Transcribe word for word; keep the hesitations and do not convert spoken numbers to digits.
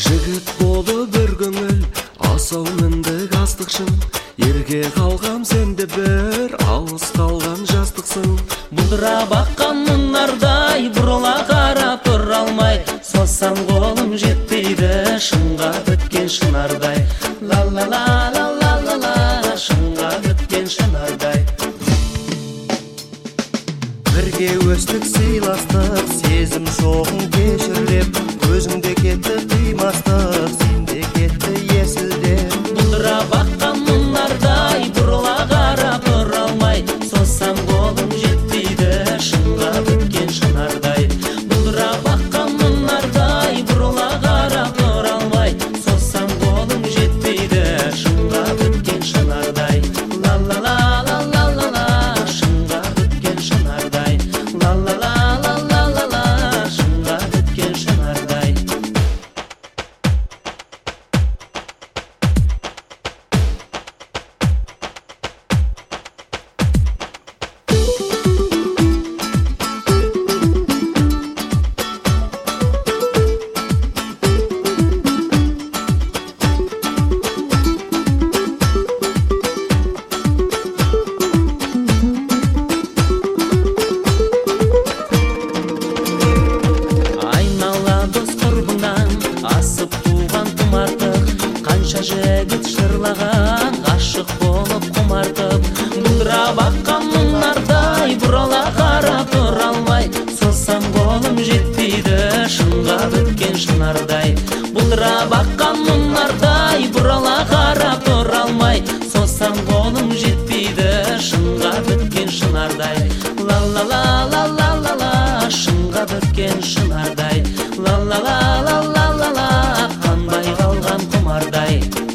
Жігіт болып бір көңіл, асау міндік астықшын. Ерге қалғам сенде бір, алыс қалған жастықсың. Бұлдыра баққан мұнардай, бұрыла қарап тұра алмай, созсам қолым жетпейді, шынға біткен шынардай. Ла-ла-ла-ла-ла-ла-ла, шынға біткен шынардай. Бірге өстік сыйластық, сезім шоғын кешірлеп, көзіңде кетті қимастық, сенде кетті есілдеп. Бұлдыра баққан мұнардай, бұрыла қарап тұра алмай, созсам қолым жетпейді, шынға біткен шынардай. Бұлдыра баққан мұнардай, бұрыла қарап тұра алмай, созсам қолым жетпейді, шынға біткен шынардай. Ла-ла-ла-ла-ла-ла-ла, шынға біткен шынардай. Ла-ла-ла-ла-ла-ла-ла, шынға біткен шынардай. Асып туған тұмартық, қанша жігіт шырлаған, ғашық болып құмартып. Бұлдыра баққан мұнардай, бұрыла қарап тұра алмай, созсам қолым жетпейді, шынға біткен шынардай. Бұлдыра баққан мұнардай, бұрыла қарап тұра алмай, созсам қолым жетпейді, шынға біткен шынардай. Ла-ла-ла-ла-ла-ла-ла, шынға біткен шынардай. Ла-ла-ла-ла-ла-ла, қанбай қалған құмардай.